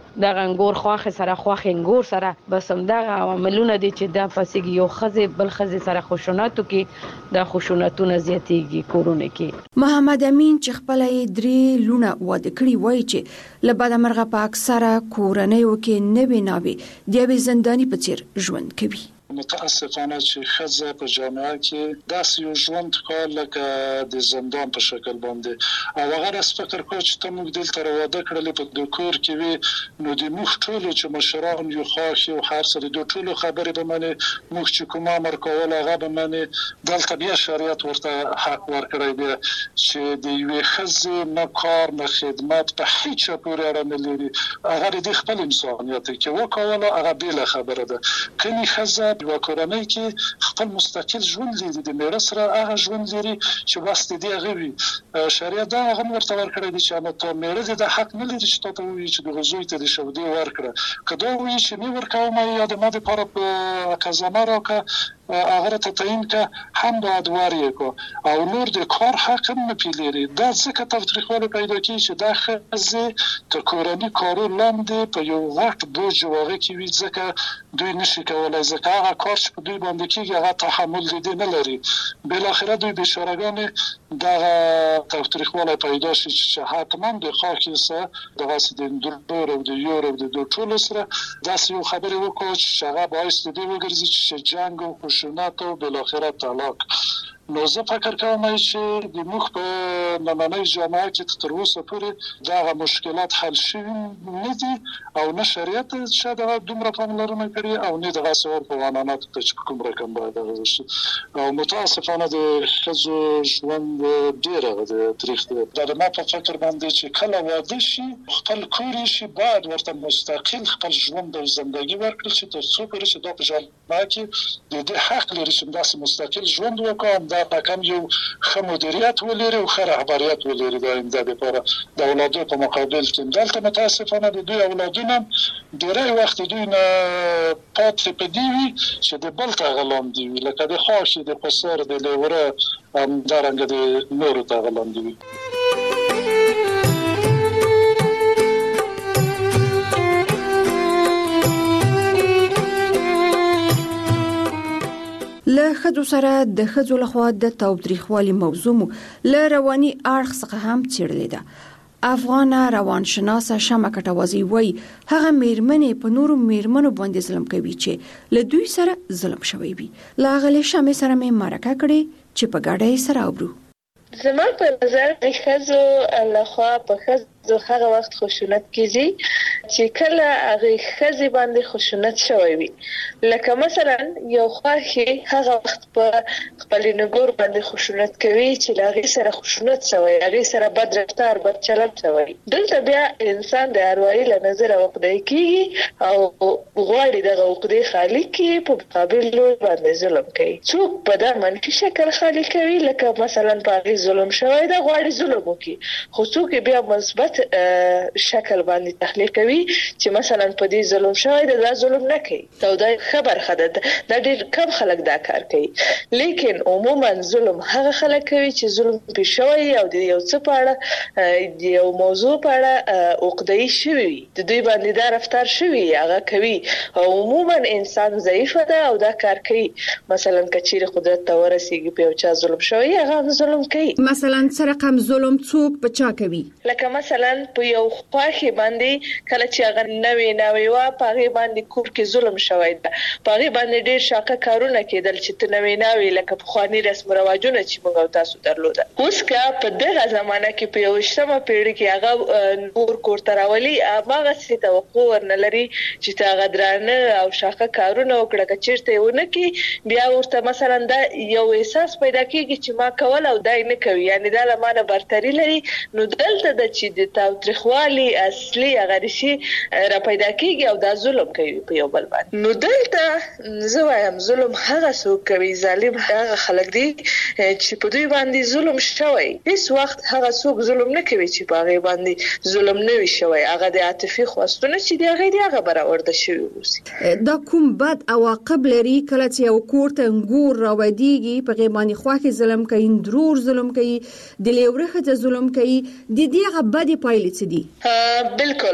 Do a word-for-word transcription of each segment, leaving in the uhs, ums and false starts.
د انګور خواخه سره خواخه انګور سره بس هم دا عملونه دي چې دا فسیږي یو خزه بل خزه سره خشوناتو کې د خشوناتونه زیاتېږي کورونه کې. محمد امین چې خپل درې لونه واده کړی وای چې لباده مرغه په اکثره کورنیو کې نوې ناوي د یوې زنداني په څیر ژوند کوي. متاسفانه چې ښځه په جامعه کې داسې یو ژوند کول لکه د زندان په شکل باندې او هغه راس فکر کوي چې ته موږ دلته راواده کړلې په د کور کې وي نو د موږ ټولو چې مشران یو خاص یو هر سره د ټولو خبرې به منې موږ چې کوم امر کول هغه به منې دلته بیا شریعت ورته حق ورکړی دی چې د یوې ښځې نه کار نه خدمت په هیڅ پورې اړه نه لري هغه د خپل انسانیت کې وکوله هغه بل خبره ده کني ښځه په کورنۍ کې خپل مستقل ژوند لري د میراث سره هغه ژوند لري چې واسطه دی هغه شریعت دا هغه ورته ورکړی دی چې ته میراث د حق نه لري چې ته وایي چې د غزوی ته د شودي ورکړه کدا وایي چې نه ورکوم یا د ماده پر کزما راکه هغه ته تعین که هم د ادواري کو او نور د کار حق نه پیلري دا څه تفریخواله پیدا کی چې دا خزه ته کورنۍ کارو لاندې په یو وخت بوج واغې کی وي ځکه دوی نشي کولای ځکه هغه کار چې په دوی باندې کیږي هغه تحمل دي نه لري بل اخره دوی بشارګان دا تفریخواله پیدا شي چې حتما د خاصه د غاسد اندور او د یورو د دوه ټول سره داسې یو خبره وکړي چې هغه باعث دي وګرځي چې جنگ او خشونت او بل اخره طلاق نو زه فکر کوم چې د مخ په نننۍ جامعه کې تر اوسه پورې دا مشکلات حل شوي نه دي او نه شریعت شاده دومره پاملرنه کړې او نه دغه څور په قانونات ته کوم رقم باید غوښتي او متاسفانه د ښځو ژوند ډېر د تاریخ د ما په فکر باندې چې کله واده شي خپل کور شي باید ورته مستقل خپل ژوند او ژوندۍ ورکړي چې تر څو پورې چې د جامعه کې د دې حق لري چې داسې مستقل ژوند وکړي دا کم یو ښه مدیریت ولري او ښه رهبریت ولري د آینده لپاره د اولادو په مقابل کې دلته متاسفانه د دوی اولادونه ډېری وخت دوی نه پاتې په دی وي چې د بل ته غلام دی لکه د خاص د قصر د لوره همدارنګه د نورو ته غلام دی. له ښځو سره د ښځو لخوا د تاوتریخوالي موضوع مو له رواني اړخ څخه هم څېړلې ده. افغانه روانشناسه شمه کټوازي وایي هغه میرمنې په نورو میرمنو باندې ظلم کوي چې له دوی سره ظلم شوی وي. له هغې شمې سره مې مرکه کړې چې په ګډه یې سره اورو. زما په نظر د ښځو لخوا په ښځو هغه وخت خشونت کیږي چې کله هغه ښځې باندې خشونت شوی وي لکه مثلا یو خواخي هغه وخت په خپل نګور باندې خشونت کوي چې هغه سره خشونت شوی هغه سره بد رفتار بد چلند شوی دلته بیا انسان د اروایي له نظر عقدې کیږي او غواړي دغه عقدې خالی کی په مقابل باندې ظلم کوي څوک په دا منفي شکل خالی کوي لکه مثلا په ظلم شوی دا غواړي ظلم وکړي خو څوک بیا مثبت شکل باندې تحلیل کوي چې مثلا په دې ظلم شوی دا ظلم نه کوي دا د خبر خده دا ډېر کم خلک دا کار کوي لیکن عموما ظلم هغه خلک کوي چې ظلم پې شوی او د یو څه په اړه د یو موضوع په اړه عقده‌ای شوي د دوی باندې دا رفتار شوي هغه کوي او عموما انسان ضعیفه ده او دا کار کوي مثلا که چیرې قدرت ته ورسیږي په یو چا ظلم شوی هغه ظلم کوي مثلا سره کم ظلم څوک په چا کوي لکه مثلا په یو خواخي باندې کله چې هغه نوې نوې وا په هغه باندې کور کې ظلم شوی ده په هغه باندې ډېر شاقه کارونه کېدل چې ته نوې نوې لکه پخواني رسم رواجونه چې موږ تاسو درلوده اوس که په دغه زمانه کې په یوشتمه پیړۍ کې هغه نور کور ته راولي هغه څه توقع ورنه لري چې تا هغه درانه او شاقه کارونه وکړه که چېرته یې ونه کړي بیا ورته مثلا دا یو احساس پیدا کېږي چې ما کول او دا یې نه کوي یعنې دا له ما نه برتري لري نو دلته ده چې د تاوتریخوالي اصلي هغه ریښې را پیدا کېږي او دا ظلم کوي په یو بل باندې نو دلته زه وایم ظلم هغه څوک کوي ظالم هغه خلک دي چې په دوی باندې ظلم شوی هیڅ وخت هغه څوک ظلم نه کوي چې په هغې باندې ظلم نه وي شوی هغه د عاطفي خواستونه چې د هغې دي هغه برآورده شوي اوسي دا کوم بد عواقب لري کله چې یو کور ته انګور راودیږي په هغې باندې خواښې ظلم کوي درور ظلم کوي د لیوره ښځه ظلم کوي د دې هغه بدې پایلې څه دي بالکل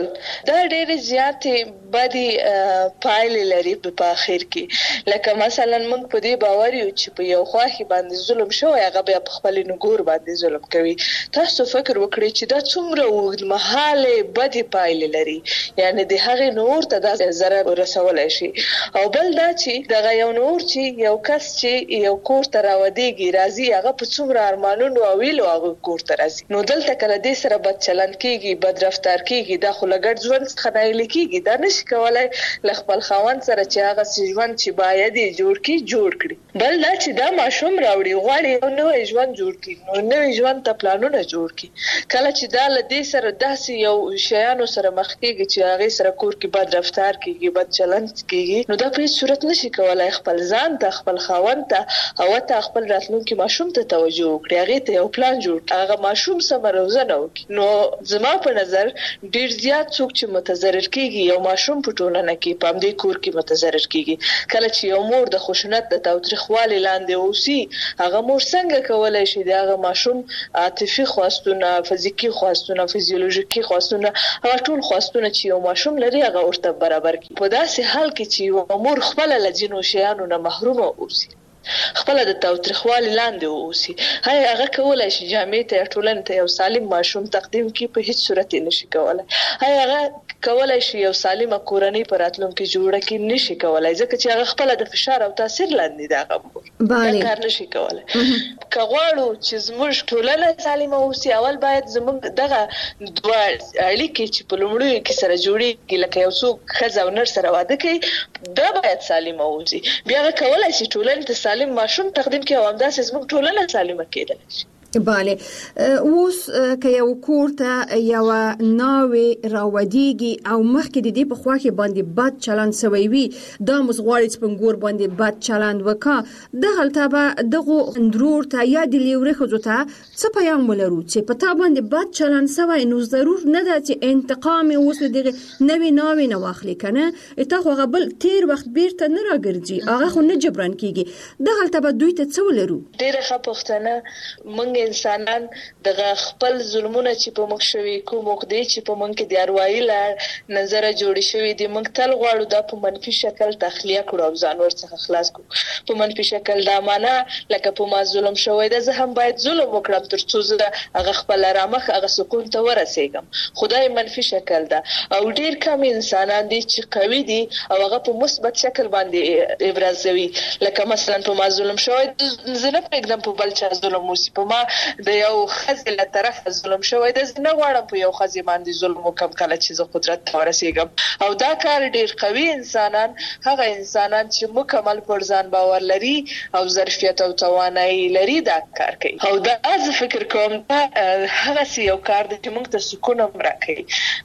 دا ډېر زیاتې بدی پایلې لري په اخر کې. لکه مثلا موږ په دې باور یو چې په یو خواخي باندې ظلم شوی هغه بیا په خپل نګور باندې ظلم کوي. تاسو فکر وکړئ چې دا څومره اوږدمهاله بدی پایلې لري، یعنی د هغې نور ته دا ضرر ورسولی شي. او بل دا چې دغه یو نور چې یو کس چې یو کور ته راودېږي راځي هغه په څومره ارمانونو او ویلو هغه کور ته راځي، نو دلته کله دې سره بد چلند کېږي، بد رفتار کېږي، دا خو له ګډ ژوند څخه نایلې کېږي. دا نشي کولی له خپل خاوند سره چې هغه ژوند چې باید یې جوړ کړي جوړ کړي. بل دا چې دا ماشوم راوړي غواړي یو نوی ژوند جوړ کړي، نو نوی ژوند ته پلانونه جوړ کړي. کله چې دا له دې سره داسې یو شیانو سره مخ کېږي چې هغې سره کور کې بد رفتار کېږي، بد چلند کېږي، نو دا په هېڅ صورت نشي کولی خپل ځان ته، خپل خاوند ته او حتی خپل راتلونکي ماشوم ته توجه وکړي، هغې ته یو پلان جوړ کړي، هغه ماشوم سمه روزنه وکړي. نو زما په نظر ډېر زیات څوک چې متضرر کېږي یو ماشوم په ټولنه کې په همدې کور کې متضرر کېږي. کله چې یو مور د خشونت د تاوتریخوالي لاندې اوسي، هغه مور څنګه کولی شي د هغه ماشوم عاطفي خواستونه، فزیکي خواستونه، فزیولوژیکي خواستونه، هغه ټول خواستونه چې یو ماشوم لري هغه ورته برابر کړي. په داسې حال کې چې یو مور خپله له ځینو شیانو نه محرومه اوسي، خپله د تاوتریخوالي لاندې اوسي، هغه هغه کولی شي جامعې ته یا ټولنې ته یو سالم ماشوم تقدیم کړي، په هېڅ صورت یې نشي کولی. هغه کولی شي یو سالمه کورنۍ په راتلونکي جوړه کړي، نشي کولی، ځکه چې هغه خپله د فشار او تاثیر لاندې ده، هغه مور دا کار نشي کولی. که غواړو چې زموږ ټولنه سالمه اوسي، اول باید زموږ دغه دوه اړیکې چې په لومړیو کې سره جوړېږي، لکه یو څوک ښځه او نر سره واده کوي، دا باید سالمه اوسي. بیا هغه کولی شي ټولنې ته سالم ماشوم تقدیم کړي او همداسې زموږ ټولنه سالمه کېدلی شي. بله، اوس که یو کور ته یو ناوې راودېږي او مخکې د دې په خوا کې باندې بد چلند سوی وي، دا موږ غواړي چې په نګور باندې بد چلند وکړه، دغلته به دغو اندرور ته یا د لیورې ښځو ته څه پیام ولرو چې په تا باندې بد چلند سوی، نو ضرور نه ده چې انتقام یې اوس له دغې نوې ناوې نه واخلي، که نه تا خو هغه بل تېر وخت بیرته نه راګرځي، هغه خو نه جبران کېږي. دغلته به دوی ته څه ولرو؟ ډېره ښه پوښتنه. موږ انسانان دغه خپل ظلمونه چې په موږ شوي، کوم عقدې چې په موږ کې د اروايي لړ نظره جوړې شوي دي، موږ تل غواړو دا په منفي شکل تخلیه کړو او ځان ورڅخه خلاص کړو په منفي شکل. دا معنا لکه په ما ظلم شوی ده، زه هم باید ظلم وکړم تر څو زه هغه خپل رامخ هغه سکون ته ورسېږم. خدای منفي شکل ده او ډېر کم انسانان دي چې قوي دي او هغه په مثبت شکل باندې ابرازوي. لکه مثلا په ما ظلم شوی، زه نه پرېږدم په بل چا ظلم وسي، په ما د یو ښځې له طرفه ظلم شوی ده، زه نه غواړم په یو ښځې باندې ظلم وکړم کله چې زه قدرت ته ورسېږم. او دا کار ډېر قوي انسانان، هغه انسانان چې مکمل پر ځان باور لري او ظرفیت او توانایي لري، دا کار کوي. او دا زه فکر کوم دا هغسې یو کار دی چې موږ ته سکون هم راکوي.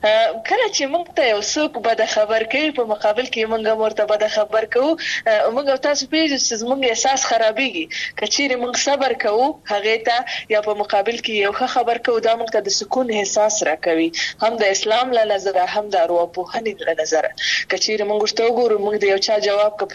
کله چې موږ ته یو څوک بده خبر کوي، په مقابل کې موږ هم ورته بده خبر کوو، موږ او تاسو پوهېږو چې زموږ احساس خرابېږي. که چیرې موږ صبر کوو هغې ته یا په مقابل کې یو ښه خبر کوو، دا موږ ته د سکون احساس راکوي، هم د اسلام له نظره هم د ارواپوهنې له نظره. که چیرې موږ ورته وګورو موږ د یو چا جواب که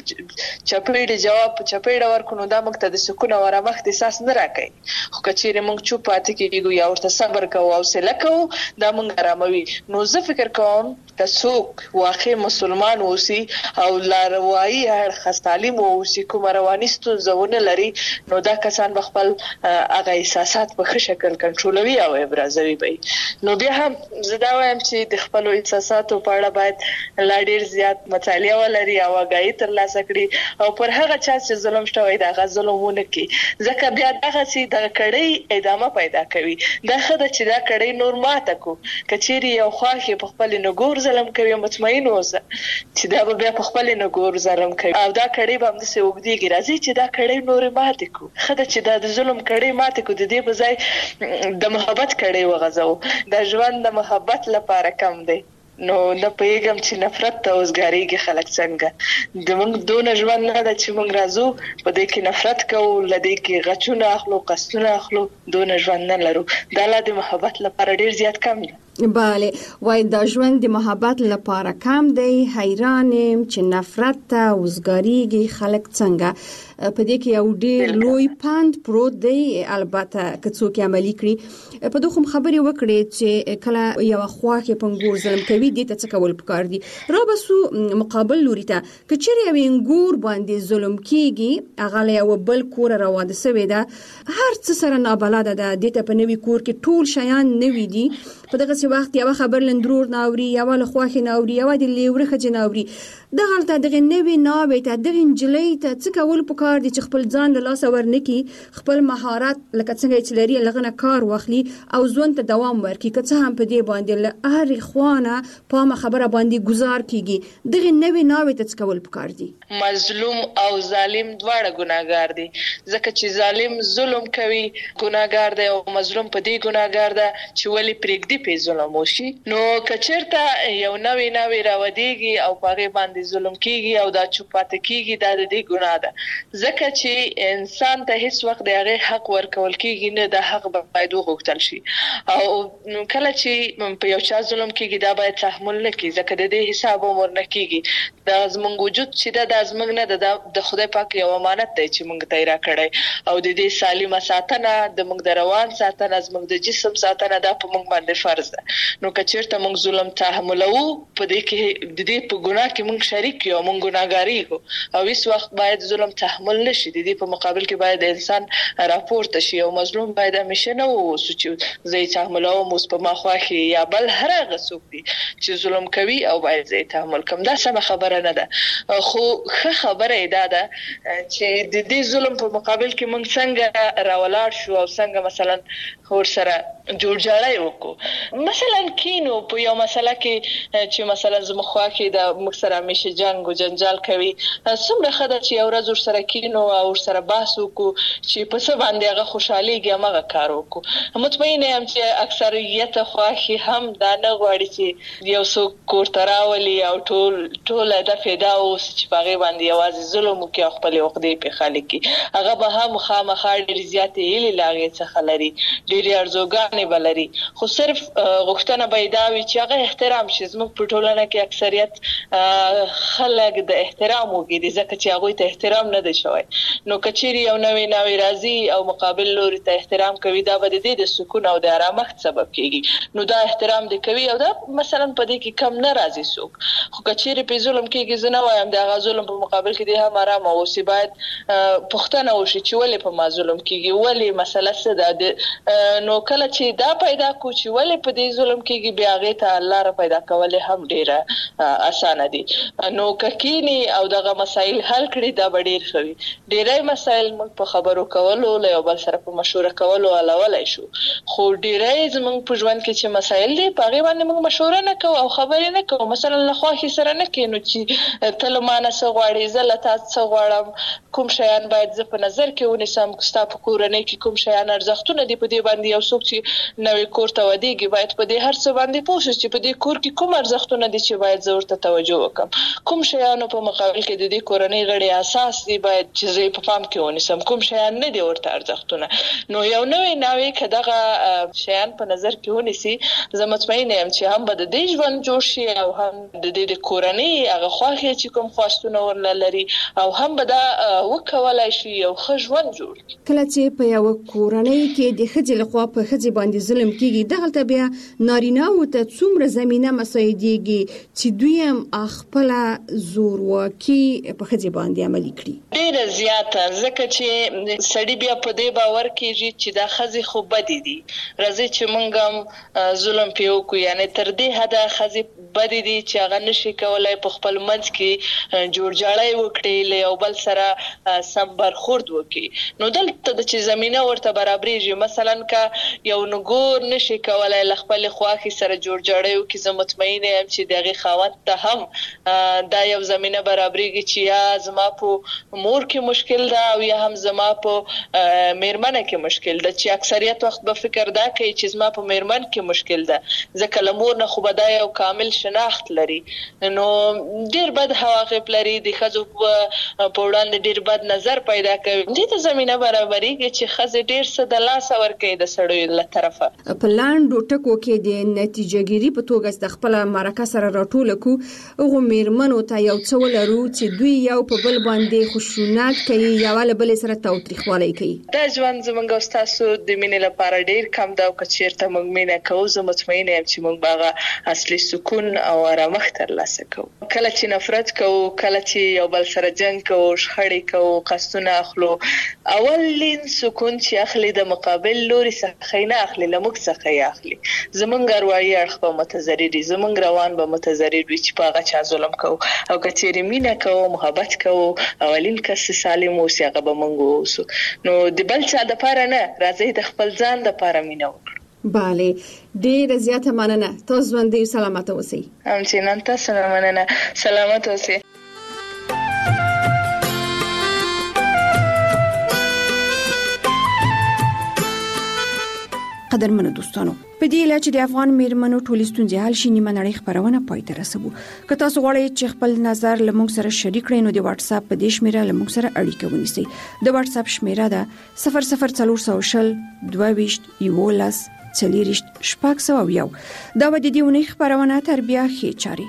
چپېړې جواب په چپېړه ورکړو، نو دا موږ ته د سکون او ارامښت احساس نه راکوي. خو که چیرې موږ چوپ پاتې کېږو یا ورته صبر کوو او حوصله کوو، دا موږ اراموي. نو زه فکر کوم که څوک واقع مسلمان اوسي او لاروایي اړخ تعلیم واوسي، کومه رواني ستونزه ونه لري، نو دا کسان به خپل هغه احساسات په ښه شکل کنټرولوي او ابرازوي به. نو بیا هم زه دا وایم چې د خپلو احساساتو په اړه باید لا ډېر زیات مطالعه ولري او آګاهي ترلاسه کړي او پر هغه چا چې ظلم شوی د هغه ظلم ونه کړي، ځکه بیا دغسې دغه کړۍ ادامه پیدا کوي. دا ښه ده چې دا کړۍ نور ماته کړو. که چیرې یو خواښ په خپل نګور ظلم کوي، مطمئن اوسه چې دا به بیا په خپل نګور ظلم کوي او دا کړۍ به همداسې اوږدېږي. راځي چې دا کړۍ نورې ماتې کړو. ښه ده چې دا د ظلم کړۍ ماتې کړو، د دې په ځای د محبت کړۍ وغځوو. دا ژوند د محبت لپاره کم دی. نو نه پوهېږم چې نفرت ته اوسګارېږي خلک څنګه. زموږ دونه ژوند نه ده چې موږ راځو په دې کې نفرت کوو، له دې کې غچونه اخلو، قصدونه اخلو. دونه ژوند نه لرو. دا لا د محبت لپاره ډېر زیات کم ده. bale وای دا ژوند د محبت لپاره کم دی حیران یم چې نفرت ته وزګاریږي خلک څنګه په دې کې یو ډېر لوی پاند پروت دی البته که څوک عملي کړي په دوه خبرې وکړي چې کله یو خواخې پنګور ظلم کوي دې ته څه کول پکار دي را بسو مقابل لوري ته که چیرې یو انګور باندې ظلم کیږي هغه له یو بل کور راواده سوی ده هر څه سره نابلده ده دې ته په نوي کور کې ټول شیان نوي دي په دغه وخت یو خبر لندرور ناوري یو له خواخې ناوري یو د لیوري خځې ناوري دغه ته دغه نوي ناوي ته دغه انجلۍ ته څه کول پکار دي چې خپل ځان له لاس ورنکي خپل مهارت لکه څنګه چې لري لغنه کار واخلي او ځوان ته دوام ورکړي که څه هم په دې باندې له هر خوانه په خبره باندې گزار کیږي دغه نوي ناوي ته څه کول پکار دي مظلوم او ظالم دواړه ګناګار دي ځکه چې ظالم ظلم کوي ګناګار دی او مظلوم په دې ګناګار ده چې ولی پرېږدي په ظلم وشي نو کچرته یو نوې نوې راوديږي او پاره باندې ظلم کیږي او دا چوپات کیږي دا د دې ګناه ده ځکه چې انسان ته هیڅ وخت د هغه حق ورکول کیږي نه د حق باید وغوښتل شي او کله چې په یو چا ظلم کیږي دا باید تحمل نه کیږي ځکه د دې حساب عمر نه کیږي دا زموږ وجود چې دا د زموږ نه د خدای پاک یو امانت دی چې موږ ته را کړی او د دې سالمه ساتنه د موږ د روان ساتنه زموږ د جسم ساتنه دا په موږ باندې فرض ده نو کچیرته موږ ظلم تحملو په دې کې د دې په ګناه کې موږ شریک یو موږ ګناګاری یو او هیڅ وخت باید ظلم تحمل نشي د دې په مقابل کې باید انسان راپورته شي او مظلوم باید همیشه نه ووسو چې زه تحملو موږ په ماخواخي یا بل هر هغه څوک دي چې ظلم کوي او باید زه تحمل کوم دا سم خبره نه ده خو ښه خبره ده دا چې د دې ظلم په مقابل کې موږ څنګه راولاړ شو او څنګه مثلا ور سره جوړ جاړی وکړو مثلا کینو په یو مسله کې چې مثلا زموږ کې د موږ سره همیشه جنگ او جنجال کوي څومره خدای چې یو ورځ ور سره کینو او ور سره بحث وکړو چې په څه باندې هغه خوشحاليږي هغه کار وکړو مطمئن یم چې اکثریت خواخي هم دا نه غواړي چې یو څوک کوړه راولي او ټول ټول د فدا اوس چې هغه باندې یوازې ظلم کوي خپل عقدې په خالق کې هغه به هم خامخا ډېر زیاتې هلي لاغې څخه لري ډېر ارزوګان بلري خو صرف غوښتنه بيداوي چې هغه احترام شي زموږ په ټولنه کې اکثریت خلک د احترام وګړي ځکه چې هغه ته احترام نه دی شوی نو کچيري یو نوې نوې راځي او مقابل لوري ته احترام کوي دا به د دې د سکون او د آرامښت سبب کیږي نو دا احترام دی کوي او دا مثلا په دې کې کم نه راځي څوک خو کچيري په ظلم کېږي زنه وایم دا غ ظلم په مقابل کې دی هم آرام او سی باید پښتنه وشي چې ولې په ما ظلم کېږي ولې مسله څه ده نو کله چې دا پیدا کو چې ولې په دې ظلم کېږي بیا غي ته الله را پیدا کول هم ډیره اسانه دي نو ککینی او دغه مسائل حل کړي دا ډیر خوي ډیرای مسائل موږ په خبرو کولو له یو بل سره په مشوره کولو علاوه شو خو ډیرای زموږ په ژوند کې چې مسائل دي په غي باندې موږ مشوره نه کوو او خبرې نه کوو مثلا له خواخي سره نه کینو چې تل مانه څه غواړي زله تاسو څه غواړم کوم شیان باید زه په نظر کې ونیسم کوستا په کورنۍ کې کوم شیان ارزښتونه دي په دې باندې یو څوک چې نوې کور ته ودیږي باید په دې هر څه باندې پوه شي چې په دې کور کې کوم ارزښتونه دي چې باید زه ورته توجه وکړم کوم شیانو په مقابل کې د دې کورنۍ غړي اساس دي باید چې زه په پام کې ونیسم کوم شیان نه دي ورته ارزښتونه نو یو نوې نوې کداغه شیان په نظر کې ونیسي زه مطمئن یم چې هم به د دې ژوند جوړ شي او هم د دې د کورنۍ هغه خواخي چې کوم خواستونه ورلري او هم به دا وکولای شي یو ښه ژوند جوړ کله چې په یو کورنۍ کې د خځې لخوا په خځې باندې ظلم کیږي دغلته بیا نارینه او ته څومره زمينه مساعدېږي چې دوی هم خپل زورواکي په خځې باندې عملي کړي ډېر زیاته ځکه چې سړی بیا په دې باور کېږي چې دا خځې خو بدې دي راځي چې موږ هم ظلم پیو کو یعنی تر دې حد خځې بدې دي چې هغه نشي کولای په خپل منځ کې جوړ جاړی وکړي له یو بل سره سم برخورد وکړي نو دلته د چې زمينه ورته برابرېږي مثلا کا یو نګور نشي کولای خپل خواخي سره جوړ جاړیو کې زه مطمئن یم چې دغه خاوند ته هم دا یو زمينه برابرېږي چې یا زما په مور کې مشکل ده او یا هم زما په میرمنه کې مشکل ده چې اکثریت وخت به فکر دا کوي چې زما په میرمن کې مشکل ده ځکه لمور نه خو به دا یو کامل شناخت لري نو ډیر بد حواقب لري د خزو په وړاندې ډیر بد نظر پیدا کوي دې ته زمينه برابرېږي چې خزه ډیر څه د لاس ور کوي د سړیو له طرفه. په لاندو ټکو کې د نتیجهګيري په توګه د خپل مرکه سره راټول کو او میرمنو ته یو څه ولرو چې دوی یو په بل باندې خشونت کوي یا ول بل سره تاوتریخوالی کوي. دا ژوند زمونږ او تاسو د مینې لپاره ډیر کم دا او کچیرته موږ مینه کوو زه مطمئنه یم چې موږ باغه اصلي سکون او آرامښت ترلاسه کوو. کله چې نفرت کوو، کله چې یو بل سره جنگ کوو، شخړې کوو، قصدونه اخلو، اولین سکون چې اخلي د مقابل لوري څخه نه اخلي، لموږ څخه یې اخلي. زمونږ اروايي اړخ به متضرر دي، زمونږ روان به متضرر وي چې باغه چا ظلم کوو. او کچېرې مینه کوو، محبت کوو، اولین کس سالم اوسي هغه به موږ اوسو. نو د بل چا د پاره نه، راځي د خپل ځان د پاره مینه وکړو. بله، ډېر زیاته مننه. تاسو ژوندۍ سلامت اوسئ. همچنان تاسو مننه. سلامت اوسئ. قدرمنو دوستانو، په دې لاره چې د افغان میرمنو ټولې ستونزې حل شي نیمه نړۍ خبرونه پای ته رسوو. که تاسو غواړئ چې خپل نظر له موږ سره شریک کړئ نو د واتس اپ په دې شمیره له موږ سره اړیکه ونیسئ. د واتس اپ شمیره ده صفر صفر څلور سوه شل دوه ویشت یولس څلوېښت شپږ سوه او یو. دا به د دې اونۍ خبرونه تر بیا ښې چارې.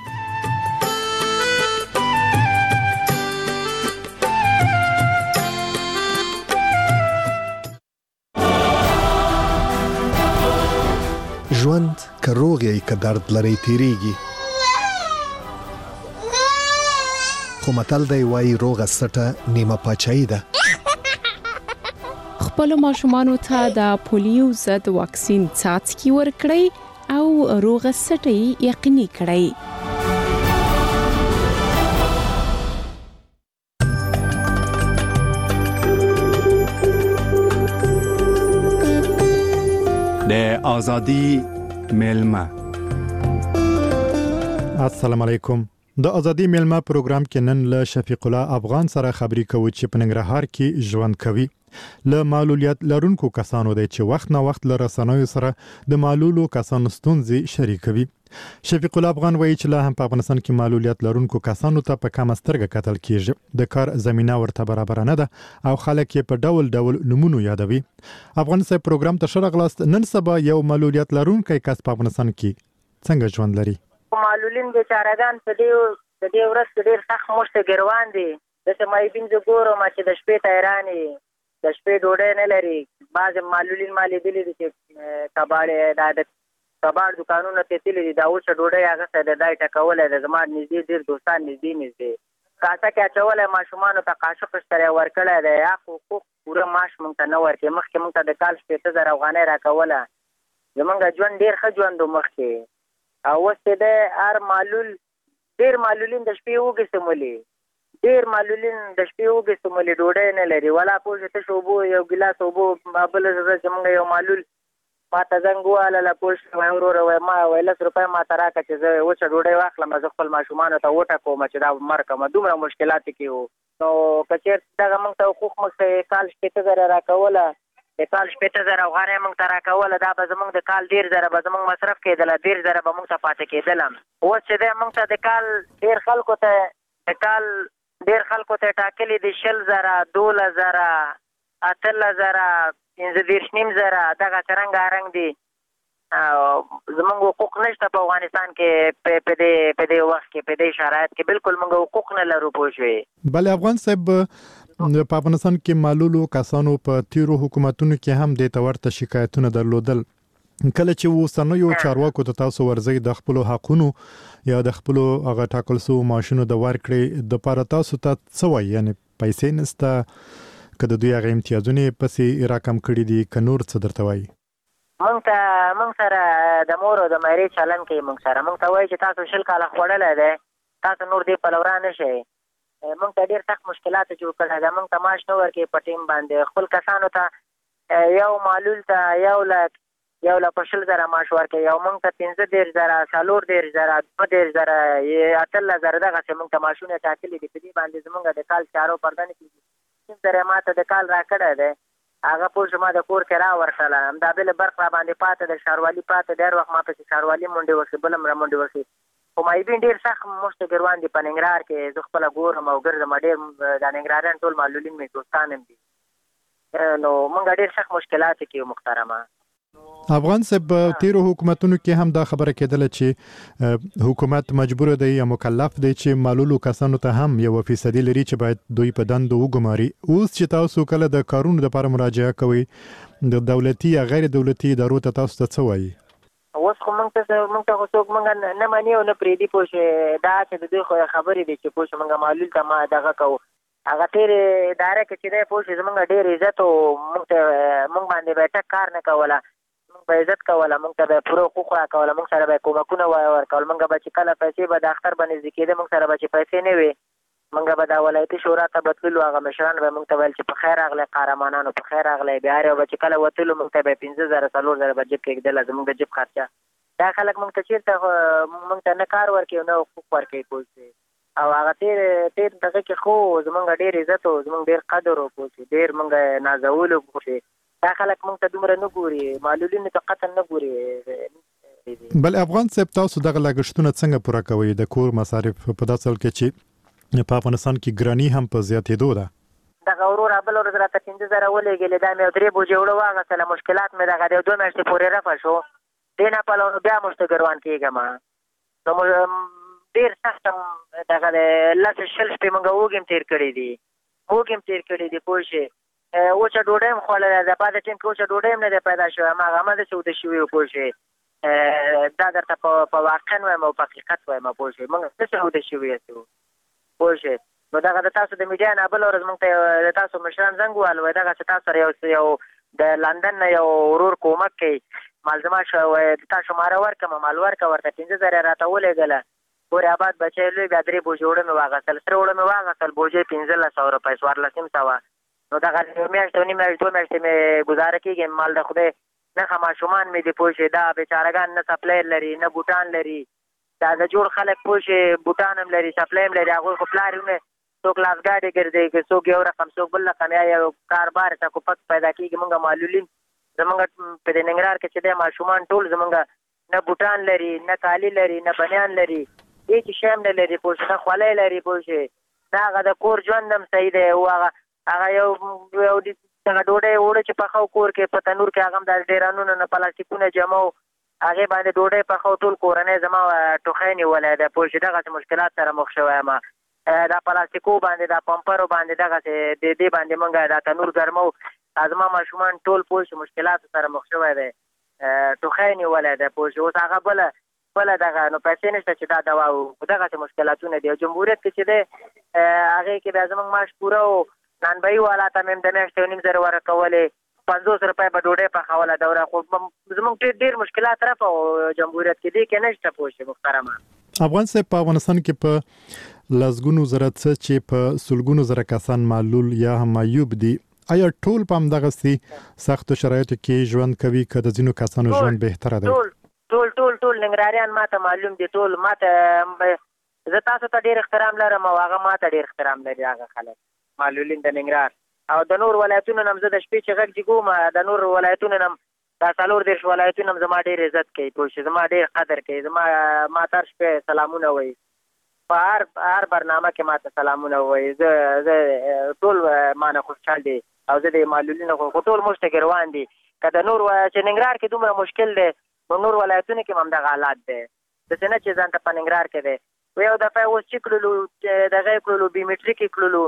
ژوند که روغ یې که درد لري تیریږي، خو متل دی وایي روغه سټه نیمه پاچاهي ده. خپل ماشومانو ته د پولیو ضد واکسین څاڅکي ورکړئ او روغه سټه یقیني کړئ. د ازادي میلمه. السلام علیکم. د ازادي میلمه پروګرام کې نن له شفیق الله افغان سره خبري کوو چې په ننګرهار کې ژوند کوي. له معلولیت لرونکو کسانو دی چې وخت نه وخت له رسنیو سره د معلولو کسانو ستونزې شریکوي. شفیق الله افغان وایي چې لا هم په افغانستان کې معلولیت لرونکو کسانو ته په کم سترګه کتل کیږي. د کار زمينه ورته برابر نه ده او خلک یې په ډول ډول نمونه یادوي. افغان صاحب پروګرام ته شرغلاست. نن سبا یو معلولیت لرونکی کس په افغانستان کې څنګه ژوند لري؟ معلولین بیچارهګان په دې د دې ورځ ډېر سخت مشت ګروان دي. د سمای بین زه ګورم چې د شپې تیرانی د شپې ډوډۍ نه لري. بعض معلولین مالې دي چې کباړې د کباړ دکانونو ته تللي دي. دا اوس ډوډۍ هغه څه د دای ټکولې د زما نږدې ډېر دوستان نږدې نږدې کاسه کې اچولې ماشومانو ته قاشق سره ورکړی دی. یا حقوق پوره معاش مونږ ته نه ورکوي. مخکې مونږ ته د کال شپېته زره افغانۍ راکوله. زمونږ ژوند ډېر ښه ژوند و مخکې. او اوس چې دی هر معلول ډېر معلولین د شپې اوږې سمولي. ډېر معلولین د شپې اوږې سمولي ډوډۍ نه لري. ولا پوه شې تش اوبو یو ګیلاس اوبو بله ورځ زمونږ یو معلول ما ته زنګ وواله پوه شو وایي وروره وایي ما وایي لس روپۍ ما ته راکړه چې زه وچه ډوډۍ واخلم زه خپل ماشومانو ته وټکوم چې دا مړ کړم. دومره مشکلات کې وو. نو که چېرته دغه موږ ته حقوق موږ ته کال شپېته زره راکوله د کال شپېته زره افغانۍ موږ ته راکوله. دا به زموږ د کال ډېر زره به زموږ مصرف کېدله. ډېر زره به موږ ته پاتې کېدله. اوس چې دی موږ ته د کال ډېر خلکو ته د کال ډېر خلکو ته ټاکلي دي شل زره دولس زره اتلس زره پنځه دېرش نیم زره دغه څرنګه رنګ دي. زمونږ حقوق نشته په افغانستان کې په دې په دې وخت کې په دې شرایط کې بالکل موږ حقوق نه لرو. پوه شوې؟ بله افغان صاحب په افغانستان کې معلولو کسانو په تیرو حکومتونو کې هم د تورته شکایتونه درلودل. کله چې اوسنیو چارواکو ته تاسو ورځي د خپل حقونو یا د خپل هغه ټاکل سو ماشینو د ورکړې د پاره تاسو ته څه وایي؟ یعنی پیسې نسته که د دوی هغه امتیازونه پسې راکم کړي دي که نور څه درته وایي؟ مونږ ته مونږ سره د مور او د مېرې چلن کوي. مونږ سره مونږ ته وایي چې تاسو شل کاله خوړلی دی تاسو نور دې پلورا نه شئ. مونږ ته ډېر سخت مشکلات جوړ کړی دی. مونږ ته معاش نه ورکوي په ټیم باندې. خپل کسانو ته یو معلول ته یو لک یو لک په شل زره معاش ورکوي. یو مونږ ته پنځه دېرش زره څلور دېرش زره دوه دېرش زره اتلس زره دغسې مونږ ته معاشونه ټاکلي دي. په دې باندې زمونږ د کال چارو پرده نه کېږي. پنځه زره ما ته د کال راکړی دی. هغه پوه شو ما د کور کرا ورکړله. همدا بله برق را باندې پاته د ښاروالي پاته د هر وخت ما پسې ښاروالي منډې وکړي بل هم را منډې وکړي. خو مایبین ډېر سخت مشت ګروان دي په ننګرهار کې. زه خپله ګورم او ګرځم. ډېر د ننګرهاریان ټول معلولین مې دوستان هم دي. نو موږ ډېر سخت مشکلات کې یو محترمه. افغان صاحب تیرو حکومتونو کې هم دا خبره کېدله چې حکومت مجبور دی یا مکلف دی چې معلولو کسانو ته هم یو فیصدي لري چې باید دوی په دندو وګماري. اوس چې تاسو کله د کارونو لپاره مراجعه کوئ د دولتي یا غیر دولتي ادارو ته تاسو ته څه وایي؟ اوس خو موږ ته موږ ته څوک موږ نه مني او نه پرېږدي پوه شوې. دا چې د دوی خو خبرې دي چې پوه شوې موږ معلول ته ما دغه کوو. هغه تېرې اداره کې چې دی پوه شوې زموږ ډېر عزت و موږ ته موږ باندې به ټک کار نه کوله، موږ به عزت کوله، موږ ته به پوره حقوق راکوله، موږ سره به کومکونه ورکول. موږ به چې کله پیسې به د اختر به نږدې کېده موږ سره به چې پیسې نه وي موږ به د ولایتي شورا ته بتللو. هغه مشران به موږ ته ویل چې په خیر راغلی قهرمانانو، په خیر راغلی. بیا هر یو به چې کله وتلو موږ ته به پنځه زره څلور زره به جیب کې ږدله زموږ د جیب خرچه. دا خلک موږ ته چېرته موږ ته نه کار ورکوي نه حقوق ورکوي پوه شوې. او هغه تېر تېر دغه کې خو زمونږ ډېر عزت و، زمونږ ډېر قدر و پوه شوې، ډېر موږ نازولو پوه شوې. دا خلک موږ ته دومره نه ګوري، معلولینو ته قطعا نه ګوري. بل افغان صاحب تاسو دغه لګښتونه څنګه پوره کوئ د کور مصارف په داسې حال کې چې په افغانستان کې ګراني هم په زیاتېدو ده؟ دغه ورور بل ورځ راته پنځه زره ولېږلې، دا مې یو درې بوجې اوړه واخیستله. مشکلات مې دغه د یو دوه میاشتې پورې رفع شو. دې نه پلو نو بیا موږ ته ګروان کېږم. نو ډېر سخت دغه لس شل شپې موږ وږي هم تېر کړي دي وږي هم تېر کړي دي پوه شوې. وچه ډوډۍ هم خوړلی ده، بعد ټیم کې وچه ډوډۍ هم نه دی پیدا شوی، هماغه همداسې اوده شوي وو پوه شوې. دا درته په واقع وایم او په حقیقت وایم پوه شوې. موږ داسې اوده شوي یو پوه شوې. نو دغه د تاسو د میډیا نه بله ورځ موږ ته د تاسو مشران زنګ ووهل، وایي دغسې تاسو سره یو یو د لندن نه یو ورور کومک کوي، مالزما شو وایي د تا شماره ورکړم، مال ورکړه ورته پنځه زره یې راته ولېږله. پورې آباد بچی لوی بیا درې بوجې اوړه مې واخیستل، سره اوړه مې واخیستل بوجې پنځلس سوه روپۍ څوارلس نیم سوه. نو دغه یو میاشت او نیم میاشت دوه میاشتې مې ګزاره کېږي. مال د خدای نښه ماشومان مې دي پوه شوې. دا بېچارهګان نه سپلی لري نه بوټان لري. دا د جوړ خلک پوه شوې بوټان هم لري سپلی هم لري. هغوی خو پلار یې څوک لاسګاډې ګرځي، څوک یو رقم څوک بل رقم، یا یو کاربار څه کوپک پیدا کېږي. موږ معلولین زموږ په د ننګرهار کې چې دی ماشومان ټول زموږ نه بوټان لري نه کالي لري نه بنیان لري، هېڅ شی هم نه لري پوه شوې، نه خولۍ لري پوه شوې. نه هغه د کور ژوند هم صحیح دی. او هغه هغه یو یو دغه ډوډۍ اوړه چې پخو کور کې په تنور کې هغه هم د ډیرانونو نه پلاستیکونه جمع و، هغې باندې ډوډۍ پخو ټول کورنۍ زما ټوخی نیولی دی پوه شوې. دغسې مشکلات سره مخ شوی یم. دا پلاستیکو باندې دا پمپرو باندې دغسې د دې باندې موږ دا تنور ګرمو. زما ماشومان ټول پوه شو مشکلاتو سره مخ شوی دی، ټوخی نیولی دی پوه شو. اوس هغه بله بله دغه نو پیسې نشته چې دا دوا و. دغسې مشکلاتونه دي. او جمهوریت کې چې دی هغې کې بیا زموږ معاش پوره و. نانبهي والا ته مې هم د میاشتې یو نیم زره ورکولې، پنځوس روپۍ به ډوډۍ پخوله دوره. خو زموږ ډېر ډېر مشکلات رفع و جمهوریت کې، دې کې نشته پوه شوې محترمه. افغان صاحب په افغانستان کې په لسګونو زره څه چې په سلګونو زره کسان معلول یا هم معیوب دي، آیا ټول په همدغسې سختو شرایطو کې ژوند کوي که د ځینو کسانو ژوند بهتره دی؟ ټول ټول ټول ټول ننګرهاریان ما ته معلوم دي. ټول ما ته زه تاسو ته ډېر احترام لرم او هغه ما ته ډېر احترام لري هغه خلک معلولین د ننګرهار. او د نور ولایتونو نه هم زه د شپې چې غږ جګوم، د نور ولایتونو نه هم دا څلور دېرش ولایتونه هم زما ډېر عزت کوي پوه شوې، زما ډېر قدر کوي، زما ما ته هر شپې سلامونه وایي، په هر هر برنامه کې ما ته سلامونه وایي. زه زه ټول ما نه خوشحال دي او زه د معلولینو خو ټول موږ ته ګروان دي. که د نور چې ننګرهار کې دومره مشکل دی نو نور ولایتونو کې هم همدغه حالات دی. داسې نه چې ځان ته په ننګرهار کې دی. یو دفعه اوس چې کړلو چې دغه یې کړلو بیومیټریک یې کړلو،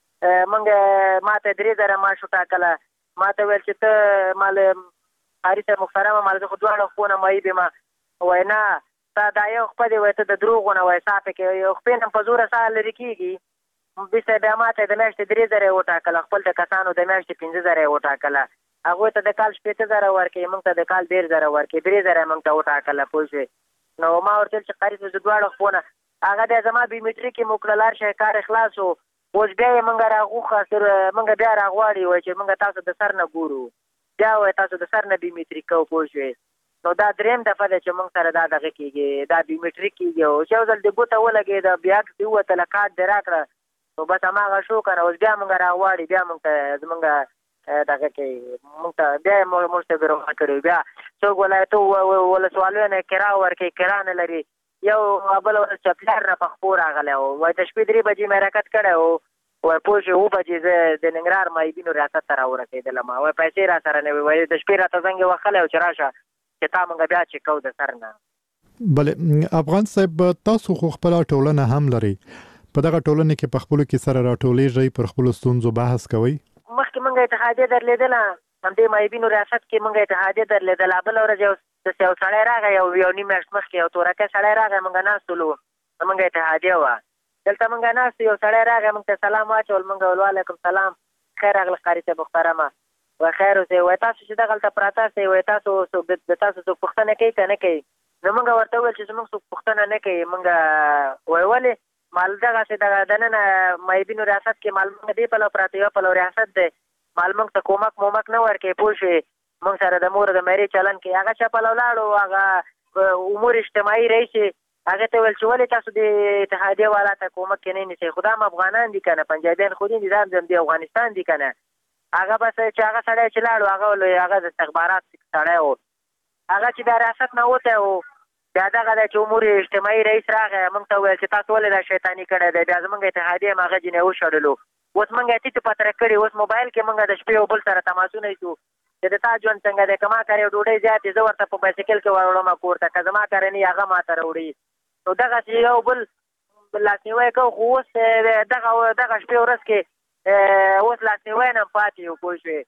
موږ ما ته درې زره معاش وټاکله. ما ته ویل چې ته مال قاري صاحب محترمه مال زه خو دواړه خپونه معیب یم. وایي نه تا دا یو خپه دی، وایي ته د دروغو نه وایي سا پکې یو خپې نه په زوره سا لرې کېږي. بیسه بیا ما ته د میاشتې درې زره یې وټاکله، خپل د کسانو د میاشتې پنځه زره یې وټاکله. هغوی ته د کال شپېته زره ورکوي، موږ ته د کال ډېر زره ورکوي، درې زره یې موږ ته وټاکله پوه شوې. نو ما ورته ویل چې قاري صاحب زه دواړه خپونه هغه بیا زما بیومیټریک یې مو کړل، هر شی کار خلاص و. اوس بیا یې موږ راغوښه سر موږ بیا راغواړي وایي چې موږ تاسو د سر نه ګورو، بیا وایي تاسو د سر نه بیومیټریک کوو پوه شوې. نو دا درېیم دفعه ده چې موږ سره دا دغه کېږي، دا بیومیټریک کېږي. او چې یو ځل د ګوته ولګېده بیا عکس دې ووتله کارډ دې راکړه، نو بس هماغه شو که نه. اوس بیا موږ راغواړي، بیا موږ ته زموږ دغه کوي، موږ ته بیا یې موږ ته ګروه کړي. بیا څوک ولایتو ولسوالیو نه کرا ورکوي، کرا نه لري. یو بله ورځ چپلار نه په خپو راغلی و، وایي د شپې درې بجې مې حرکت کړی و، وایي پوه شوې اوه بجې زه د ننګرهار معیبینو ریاست ته راورسېدلم. وایي پیسې را سره نه وي، وایي د شپې راته زنګ یې وهلی و چې راشه چې تا مونږ بیا چې کو د سر نه. بله افغان صاحب تاسو خو خپل ټولنه هم لري، په دغه ټولنه کې په خپل کې سره راټولېږئ، پر خپل ستونزو بحث کوئ. مخکې مونږ اتحادیه درلودله، همدې مایبینو ریاست کې مونږ اتحادیه درلودله. بله ورځ یو یو سړی راغی، یو یو نیم میاشت مخکې یو تورکی سړی راغی، مونږ ناستولو، مونږ اتحادیه وه. دلته مونږ ناست یو سړی راغی، مونږ ته سلام واچول، مونږ ول وعلیکم سلام، خیر راغله قاري صاحب محترمه، وایي خیر اوسئ، وایي تاسو چې دغلته پراته یاستئ، وایي تاسو د تاسو څوک پوښتنه کوي که نه کوي؟ نو مونږ ورته وویل چې زموږ څوک پوښتنه نه کوي. مونږ وایي ولې؟ مال دغسې دغه دننه مایبینو ریاست کې مال مونږ دې پلو پراته، یو پلو ریاست دی، مال مونږ ته کومک مومک نه ورکوي، پوه شوې؟ مونږ سره د مور د مېرې چلن کوي. هغه چا پلو لاړو، هغه امور اجتماعي رئیس هغه ته ویل چې ولې تاسو د اتحادیه والا ته کومک کې نه نیسئ؟ خو دا هم افغانان دي که نه، پنجابیان خو دي دي، دا هم د افغانستان دي که نه. هغه بس چې هغه سړی چې لاړو هغه هغه د استخبارات سړی و، هغه چې د ریاست نه وتی و، بیا دغه دی چې امور اجتماعي رئیس راغی، موږ ته وویل چې تاسو ولې دا شیطاني کړی دی؟ بیا زموږ اتحادیه هم هغه جینۍ وشړلو. اوس موږ یې ټیټ پتره کړي، اوس موبایل کې موږ د شپې یو بل سره تماسونه ایسو چې د تا ژوند څنګه دی، که ما کار یو ډوډۍ زیاتې زه ورته په بایسکل کې وروړم کور ته، که زما کار نه هغه ما ته راوړي. نو دغسې یو بل لاسنیوی کوو. خو اوس دغه دغه شپې ورځ کې اوس لاسنیوی نه هم پاتې یو، پوه شوې؟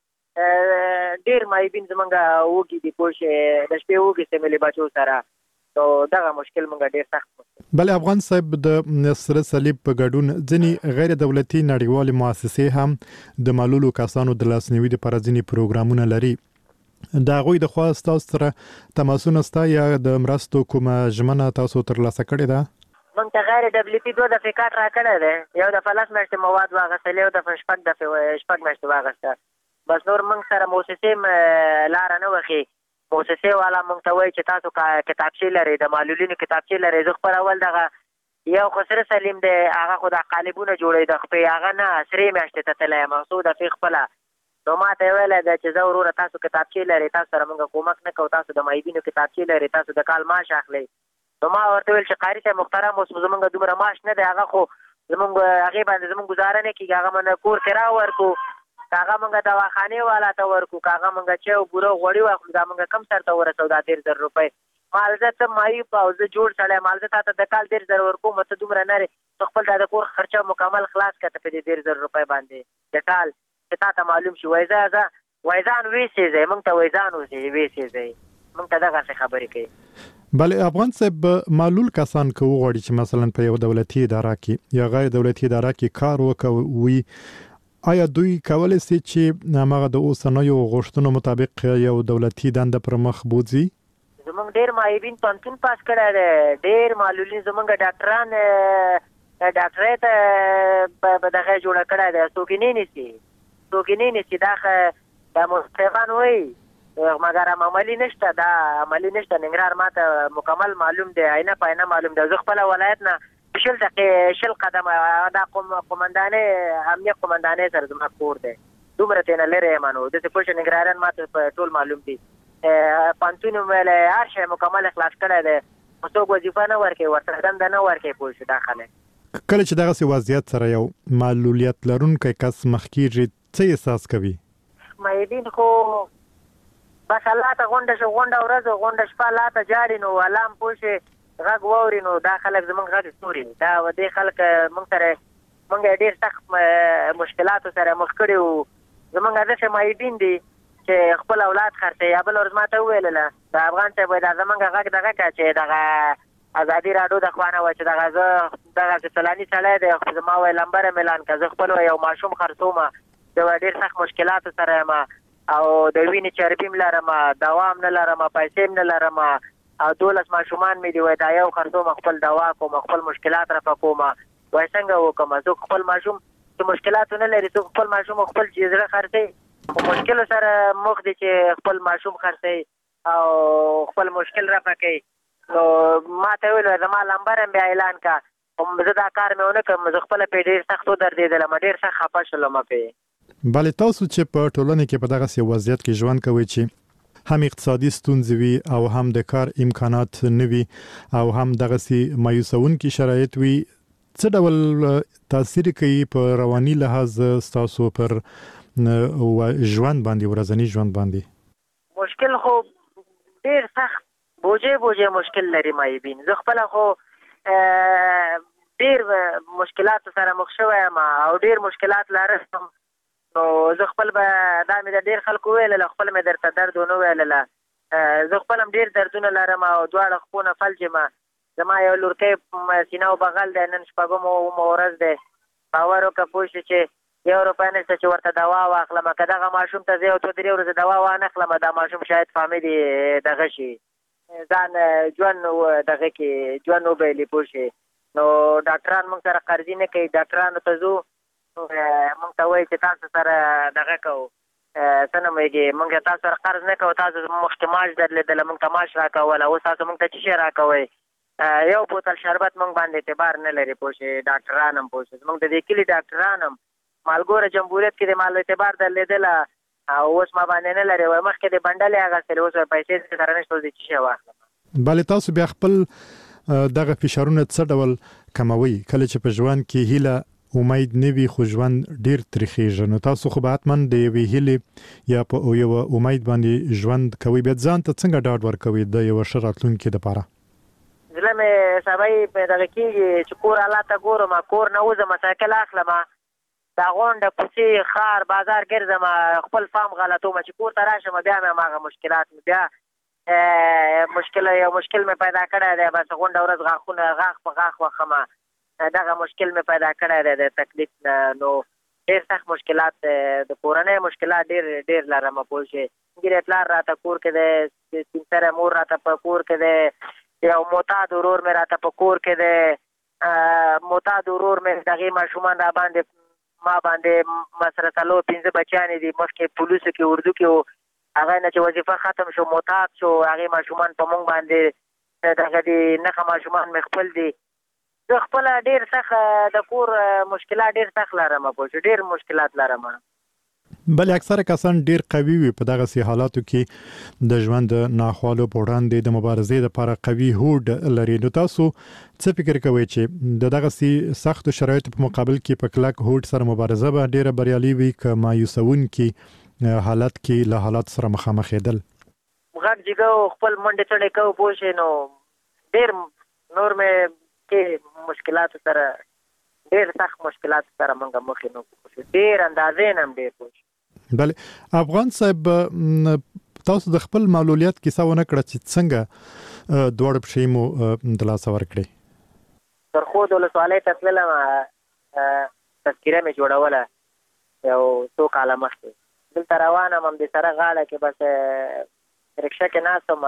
ډېر مایبین زمونږ وږي دي، پوه شوې؟ د شپې وږي سه ملي بچو سره، نو دغه مشکل مونږ ډېر سخت. بله افغان صاحب د سره صلیب په ګډون ځینې غیر دولتي نړیوالې مؤسسې هم د معلولو کسانو د لاسنیوي لپاره ځینې پروګرامونه لري. د هغوی د خوا ستاسو سره تماسونه شته یا د مرستو کومه ژمنه تاسو ترلاسه کړې ده؟ موږ ته غیر دولتي دوه دفعې کارت راکړی دی، یو دفعه لس میاشتې مواد واخیستل، یو دفعه شپږ دفعې شپږ میاشتې واخیسته. بس نور موږ سره موسسې لاره نه وښي. موسسې والا موږ ته وایي چې تاسو کتابچې لرئ، د معلولینو کتابچې لرئ. زه خپل اول دغه یو خو سره سلیم دی، هغه خو د قالبونه جوړوي د خپې، هغه نه سرې میاشتې ته تللی یم، څو دفعې خپله. نو ما ته یې ویلی دی چې زه وروره تاسو کتابچې لرئ، تاسو سره موږ کومک نه کوو، تاسو د مایبینو کتابچې لرئ، تاسو د کال معاش اخلئ. نو ما ورته ویل چې قاري صاحب محترم اوس زموږ دومره معاش نه دی، هغه خو زموږ هغې باندې زموږ ګزاره نه کېږي، هغه موږ کور کرا ورکو، که هغه موږ دواخانې والا ته ورکو، که هغه موږ چای او بوره غوړي واخلو، دا موږ کم سر ته ورسو دا ډېر زر روپۍ. مال زه ته معیوب او زه جوړ سړی، مال زه تا ته د کال ډېر زر ورکوم، ته دومره نه رې، ته خپل دا د کور خرچه مکمل خلاص کړه ته په دې ډېر زر روپۍ باندې د کال، چې تا ته معلوم شي. وایي زه زه وایي ځان ویسېځئ، موږ ته وایي ځان ویسېځئ، موږ ته دغسې خبرې کوي. بله افغان صاحب معلول کسان که وغواړي چې مثلا په یو دولتي اداره کې یا غیر دولتي اداره کې کار وکوي، آیا دوی کولی شي چې هماغه د اوسنیو غوښتنو مطابق یو دولتي دنده پر مخ بوځي؟ زموږ ډېر معیبین پوهنتون پاس کړی دی، ډېر معلولین زموږ ډاکټران ډاکټرۍ ته به دغه جوړه کړی دی، څوک یې نه نیسي، څوک یې نه نیسي. دا دا مستفان وایي مګر هم عملي نشته، دا عملي نشته. ننګرهار ما ته مکمل معلوم دی، عینه په عینه معلوم دی. زه خپله ولایت نه شل دقیقې شل قدمه دا قومندانۍ امنیت قومندانۍ سره زما کور دی، دومره ترېنه لرې یم. نو داسې پوه شوې ننګرهاریان ما ته په ټول معلوم دي. پوهنتون یې ویلی هر شی مکمل خلاص کړی دی، خو څوک وظیفه نه ورکوي، ورسره دنده نه ورکوي، پوه شو دا خلک. کله چې دغسې وضعیت سره یو معلولیت لرونکی کس مخ کېږي څه احساس کوي؟ معیدین خو بس الله ته غونډه شو، غونډه ورځ غونډه شپه الله ته جاړي، نو الله هم پوه شي غږ واوري، نو دا خلک زموږ غږ ستوري. دا دې خلک موږ سره موږ یې ډېر سخت مشکلاتو سره مخ کړي وو. زموږ داسې معیدین دي چې خپل اولاد خرڅوي. یا بله ورځ ما ته وویلله د افغان صاحب دا زموږ غږ دغه کړه چې دغه ازادي راډیو د خوا نه وایي چې دغه زه دغسې فلاني سړی دی، زما وایي لمبر یې اعلان کړه، زه خپل یو ماشوم خرڅوم، زه ډېر سخت مشکلاتو سره یم او د وینې چربي م لرم، دوا هم نه لرم، پیسې م نه لرم، او دولس ماشومان مې دي، وایي دا یو خرڅوم، خپل دوا کوم، خپل مشکلات رفع کوم. وایي څنګه وکړم؟ څوک خپل ماشوم چې مشکلاتو نه لري، څوک خپل ماشوم خپل چې زړه خرڅوي، خو مشکلو سره مخ دي چې خپل ماشوم خرڅوي او خپل مشکل رفع کوي. نو ما ته ویل زما لمبر هم بیا اعلان کړه، خو زه دا کار مې ونه کړم، زه خپله پرې ډېر سخت ودرېدلم، ډېر سخت خفه شولم پرې. بله تاسو چې په ټولنه کې په دغسې وضعیت کې ژوند کوئ چې هم اقتصادي ستونزې وي او هم د کار امکانات نه وي او هم دغسې مایوسونکي شرایط وي، څه ډول تاثیر کوي په رواني لحاظ ستاسو پر ژوند باندې، ورځني ژوند باندې؟ مشکل خو ډیر سخت بوجه بوجه مشکل لري مایبین. زه خپل خو ډیر مشکلات سره مخ شوم او ډیر مشکلات لرم، نو زه خپل به دا مې د ډیر خلکو ویل خپل مې درته درد ونه ویل. زه خپل هم ډیر دردونه لرم او دواړه خپونه فلجم. زما یو لورکۍ سینه او بغل دی، نن شپږم اومه ورځ دی. باور وکړه پوه شې چې یو روپۍ نشته چې ورته دوا واخلم. که دغه ماشوم ته زه یو څو درې ورځې دوا وانخلم دا ماشوم شاید فامیل دغه شي ځان ژوند دغه کې ژوند وبایلي پوه شې. نو ډاکټران موږ سره قرضي نه کوي، ډاکټرانو ته ځو موږ ته وایي چې تاسو سره دغه کوو څه نومېږي موږ تاسو سره قرض نه کوو، تاسو مخکې معاش درلېدله موږ ته معاش راکوله، اوس تاسو موږ ته څه شی راکوئ؟ یو بوتل شربت موږ باندې اعتبار نه لري پوه شې. ډاکټران هم پوه شې زموږ د دې کلي ډاکټران هم مالګوره جمهوریت کې د مال اعتبار درلېدله او اوس ما باندې نه لري. وایي مخکې د بنډلې اخیستلې اوس پیسې سره نشته، اوس د څه شی واخلم. بلې تاسو بیا خپل دغه فشارونه څه ډول کموي کله چې په ژوند کې هیله امید نه وي خو ژوند ډیر تریخیږي؟ نو تاسو خو به حتما د یوې هیلې یا په یو امید باندې ژوند کوي، بیا ځان ته څنګه ډاډ ورکوي د یو ښه راتلونکي لپاره؟ زړه مې سبا په دغه کېږي چې کور حالات ته ګورم، کور نه وځم سایکل اخلم دا غونډه کوڅې ښار بازار ګرځم، خپل فام غلطوم چې کور ته راشم بیا مې هماغه مشکلات بیا مشکل یو مشکل مې پیدا کړی دی. بس غونډه ورځ غاښونه غاښ په غاښ وخم دغه مشکل مې پیدا کړی دی د تکلیف نه. نو ډېر سخت مشکلات د کورنۍ مشکلات ډېر ډېر لرم پوه شې. ګیرې پلار راته کور کې دی، سپین سره مور راته په کور کې دی، یو معتاد ورور مې راته په کور کې دی. معتاد ورور مې دغې ماشومان را باندې ما باندې مسره څلور پنځه بچیانې دي، مخکې پولیسو کې اردو کې و، هغه نه چې وظیفه ختم شو معتاد شو، هغې ماشومان په مونږ باندې دغه دي نښه ماشومان مې خپل دي. زه خپله ډېر سخت د کور مشکلات ډېر سخت لرم پوه شو، ډېر مشکلات لرم. بلې اکثره کسان ډېر قوي وي په دغسې حالاتو کې د ژوند د ناخوالو په وړاندې د مبارزې لپاره قوي هوډ لري. نو تاسو څه فکر کوئ چې د دغسې سختو شرایطو په مقابل کې په کلک هوډ سره مبارزه به ډېره بریالي وي که مایوسونکي حالت کې له حالات سره مخامخېدل؟ غږ جګو خپل منډې چړې کوو پوه شې. نو ډېر نور مې کې مشکلاتو سره ډېر سخت مشکلاتو سره موږ مخې نه کړو، ډېر اندازې نه هم ډېر پوه شو. بلې افغان صاحب تاسو د خپل معلولیت کیسه ونه کړه چې څنګه دواړه پښې مو د لاسه ورکړې؟ سرخود ولسوالۍ ته تللم، تذکیره مې جوړوله یو څو کاله مخکې. دلته روان یم همدې سره غاړه کې بس رکشه کې ناست وم،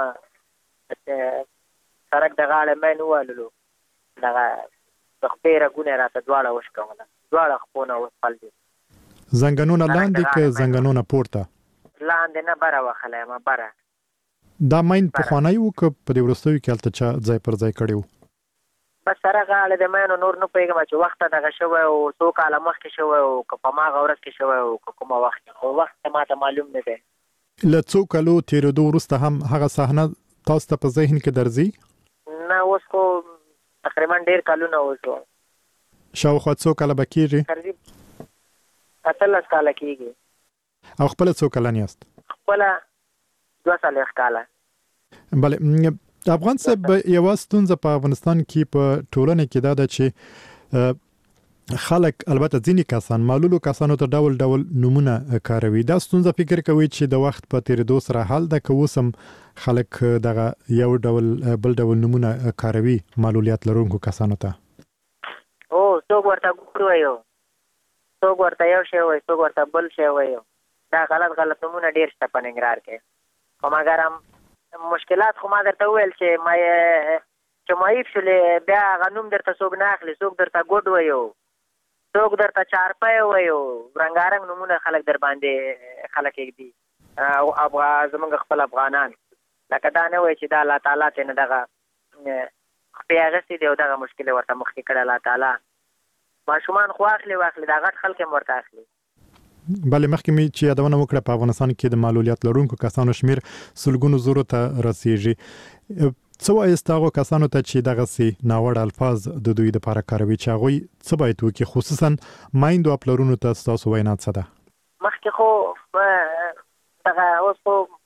سړک د غاړې مې نه واللو، دغه د خپې رګونه یې راته دواړه وشکوله، دواړه خپونه وسپل دي. زنګنونه لاندې که زنګنونه پورته؟ لاندې نه بره وخلی یم بره. دا ماین پخوانی و که په دې وروستیو کې هلته چا ځای پر ځای کړی و؟ بس سره غاړه د مینو نور نه پوهېږم چې وخته دغه شوی او څو کاله مخکې شوی او که په هماغه ورځ کې شوی او که کومه وخت کې، خو وخت ما ته معلوم نه دی. له څو کالو تېرېدو وروسته هم هغه صحنه تاسو ته په ذهن کې درځي؟ نه اوس خو تقریبا ډېر کلونه اوس شاوخوا څو کاله به کېږي؟ اتلس کاله کېږي. او خپله څو کلن یاست؟ خپله دوه څلوېښت کاله. بلې افغان صاحب یوه ستونزه په افغانستان کې په ټولنه کې دا ده چې خلک البته ځینې کسان معلولو کسانو ته ډول ډول نومونه کاروي. دا ستونزه فکر کوي چې د وخت په تېرېدو سره حل ده که اوس هم خلک دغه یو ډول بل ډول نومونه کاروي معلولیت لرونکو کسانو ته؟ او څوک ورته ګور وایي، څوک ورته یو شی وایي، څوک ورته بل شی وایي. دا غلط غلط نومونه ډېر شته په ننګرهار کې. خو مګر هم مشکلات خو ما درته وویل چې ما چې معیب شولې بیا هغه نوم درته څوک نه اخلي، څوک درته ګوډ وایو، څوک درته چارپی وایو، رنګارنګ نومونه خلک در باندې خلک ایږدي. او زمونږ خپل افغانان لکه دا نه وایي چې دا الله تعالی ته نه دغه خپې اخیستې دي او دغه مشکل یې ورته مخکې کړی الله تعالی. ماشومان خو اخلي واخلي، دا غټ خلک هم ورته اخلي. بلې مخکې مې چې یادونه وکړه په افغانستان کې د معلولیت لرونکو کسانو شمیر سلګونو زرو ته رسیږي. څه وایاست هغو کسانو ته چې دغسې ناوړه الفاظ د دوی دپاره کاروي چې هغوی څه باید وکړي، خصوصا میندو او پلرونو ته ستاسو وینا څه ده؟ مخکې خو دغه اوس خو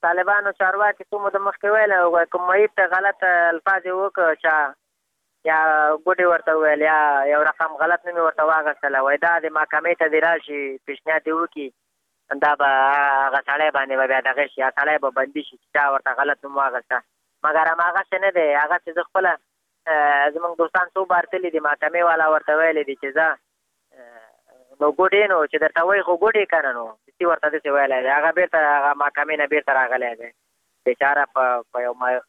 طالبانو چارواکي څو موده مخکې ویل او کوم معیب ته غلط الفاظ وکړه چا یا ګوډي ورته ویل یا یو رقم غلط نوم ورته واغستله وای دا د محکمې ته دی راشي پیشنهاد یې وکړي دا به هغه سړی باندې به بیا دغه شي یا سړی به بندي شي چې چا ورته غلط نوم واغسته مګر هماغسې نه دی هغسې زه خپله زمونږ دوستان څو بار تللي دي محکمې والا ورته ویلی دي چې زه نو ګوډې نو چې درته وایي خو ګوډې که نه نو داسې ورته داسې ویلی دی هغه بېرته هغه محکمې نه بېرته راغلی دی بېچاره په یو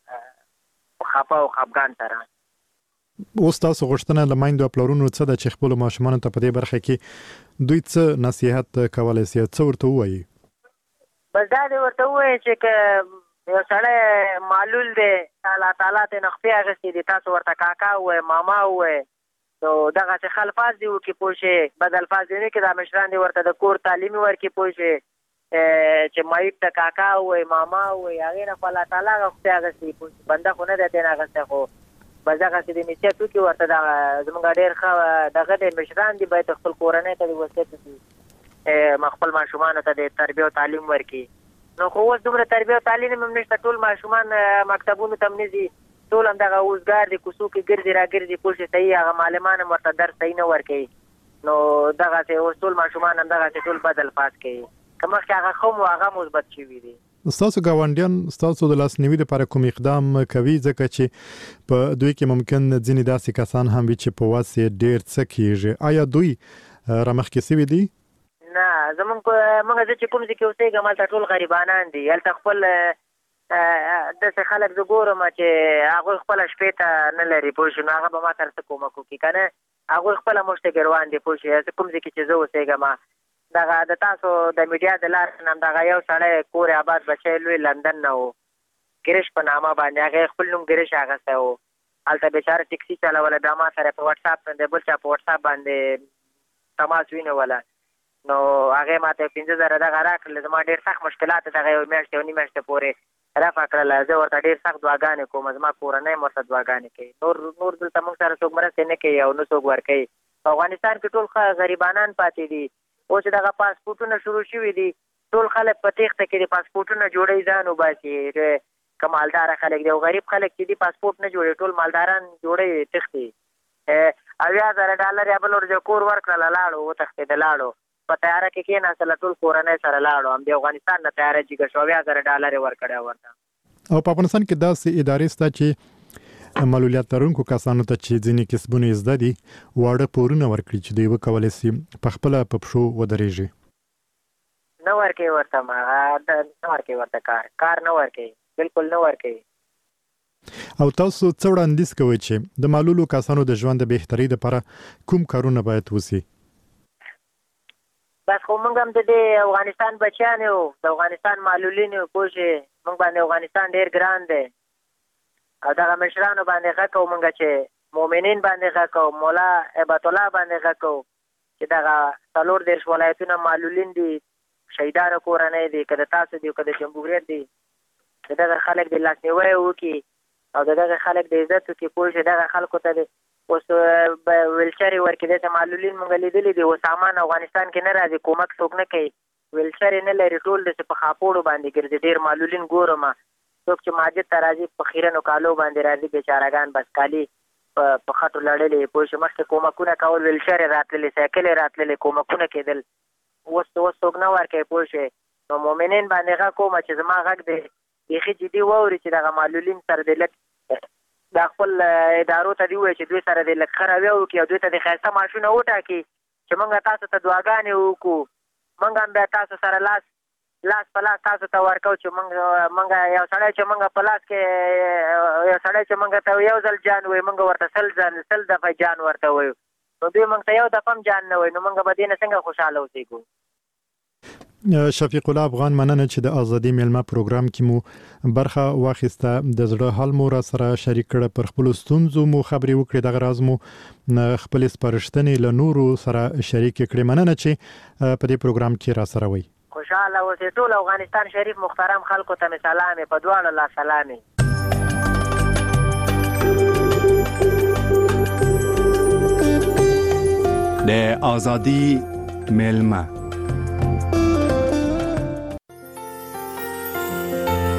خفه او خفګان سره. اوس تاسو غوښتنه له میندو او پلرونو څه ده چې خپلو ماشومانو ته په دې برخه کې دوی څه نصیحت کولی سي څه ورته ووایي؟ بس دا دې ورته ووایي چې که یو سړی معلول دی الله تعالی ته نه خپې اخیستې دي تاسو ورته کاکا ووایئ ماما ووایئ نو دغسې ښه الفاظ دې وکړي پوه شئ بد الفاظ دې نه کړي دا مشران دې ورته د کور تعلیم ورکړي پوه شئ چې معیب ته کاکا ووایئ ماما ووایئ هغې نه خو الله تعالی هغه خپې اخیستې پوه شئ بنده خو نه دی دې نه اخیستی خو بس دغسې د نصیحت وکړي ورته دغه زموږ ډېر ښه دغه دی مشران دي باید خپل کورنۍ ته دې وصیت وکړي خپل ماشومانو ته د تربیه او تعلیم ورکړي نو خو اوس دومره تربیه او تعلیم هم نشته ټول ماشومان مکتبونو ته هم نه ځي ټول همدغه اوزګار دي کوڅو کې ګرځي راګرځي پوه شي صحیح هغه معلمان هم ورته درس صحیح نه ورکوي نو دغسې اوس ټول ماشومان هم دغسې ټول بد الفاظ کوي که مخکې هغه ښه مو هغه مثبت شوي دي. ستاسو ګاونډیان ستاسو د لاسنیوي لپاره کوم اقدام کوي ځکه چې په دوی کې ممکن ځینې داسې کسان هم وي چې په وس یې ډېر څه کېږي آیا دوی رامخکې سوي دي؟ نه زمونږ موږ زه چې کوم ځای کې اوسېږم هلته ټول غریبانان دي هلته خپل داسې خلک زه ګورم چې هغوی خپله شپې ته نه لري پوه شو نو هغه به ما سره څه کومک وکړي که نه هغوی خپله موږ ته ګروان دي پوه شو زه کوم ځای کې چې زه اوسېږم دغه د تاسو د میډیا د لارې نه دغه یو سړی کور آباد بچی لوی لندن نه و ګرش په نامه باندې هغې خپل نوم ګرش اخیستی و هلته بېچاره ټکسي چلوله بیا ما سره په وټساپ باندې بل چا په وټساپ باندې تماس ونیوله نو هغې ما ته پنځه زره دغه راکړل زما ډېر سخت مشکلات دغه یو میاشت یو نیم میاشتې پورې رفع کړله زه ورته ډېر سخت دعاګانې کوم زما کورنۍ م ورته دعاګانې کوي نور نور دلته موږ سره څوک مرستې نه کوي او نه څوک ورکوي په افغانستان کې ټول ښه غریبانان پاتې دي اوس چې دغه پاسپورټونه شروع شوي دي ټول خلک په تېښته کې دي پاسپورټونه جوړوي ځان وباسي که مالداره خلک دي او غریب خلک چې دي پاسپورټ نه جوړوي ټول مالداران جوړوي تښتي اویا زره ډالر یا بل ورځ کور ورکړله لاړو وتښتېده لاړو په تیاره کې کېناستله ټول کورنۍ سره لاړو همدې افغانستان نه تیاره جګه شو اویا زره ډالر یې ورکړی ورته او په افغانستان کې داسې ادارې شته چې معلولیت لرونکو کسانو ته چې ځینې کسبونه یې زده دي واړه پورونه ورکړي چې دوی وکولی سي په خپله په پښو ودرېږي نه ورکوي ورته نه ورکوي ورته کار کار نه ورکوي بلکل نه ورکوي. او تاسو څه وړاندیز کوئ چې د معلولو کسانو د ژوند د بهترۍ لپاره کوم کارونه باید وسي؟ بس خو موږ هم د دې افغانستان بچیان یو د افغانستان معلولین یو پوه شئ موږ باندې افغانستان ډېر ګران دی او دغه مشرانو باندې غږ کوو موږ چې مؤمنین باندې غږ کوو مولا هیبت الله باندې غږ کوو چې دغه څلور دېرش ولایتونه معلولین دي شهیدانو کورنۍ دي که د تاسو دي که د جمهوریت دي د دغه خلک د لاسنیوی وکړي او د دغه خلک د عزت وکړي پوه شئ دغه خلکو ته د اوس ویلچرې ورکړي داسې معلولین موږ لیدلي دي اوس سامان افغانستان کې نه راځي کومک څوک نه کوي ویلچرې نه لري ټول داسې په خاپوړو باندې ګرځي ډېر معلولین ګورم څوک چې ماجد ته راځي په خیرنو کالو باندې راځي بېچارهګان بس کالي په خټو لړلې پوه شو مخکې کومکونه کول ویلچرې راتللې سایکلې راتللې کومکونه کېدل اوس اوس څوک نه ورکوي پوه شئ نو مؤمنین باندې غږ کوم چې زما غږ دی بیخي جدي واوري چې دغه معلولین سره د لږ دا خپل ادارو ته دې ووایي چې دوی سره د لږ ښه رویه وکړي او دوی ته د ښایسته معاشونه وټاکي چې موږ تاسو ته دعاګانې وکړو موږ هم بیا تاسو سره لاس لاس په لاس تاسو ته ورکو چې موږ موږ یو سړی چې موږ په لاس کې یو سړی چې موږ ته یو ځل جان وایي موږ ورته سل ځل سل دفعه جان ورته وایو نو دوی موږ ته یو دفعه هم جان نه وایي نو موږ به دې نه څنګه خوشحاله اوسېږو. شفیق الله افغان مننه چې د ازادي میلمه پروګرام کې مو برخه واخیسته د زړه حال مو را سره شریک کړه پر خپل ستونزو مو خبرې وکړې دغه راز مو خپل سپارښتنې له نورو سره شریک کړې مننه چې په دې پروګرام کې را سره وي. خوشاله اوسئ ټول افغانستان شریف محترم خلکو ته مې سلام په دواړو لا سلام. د ازادي میلمه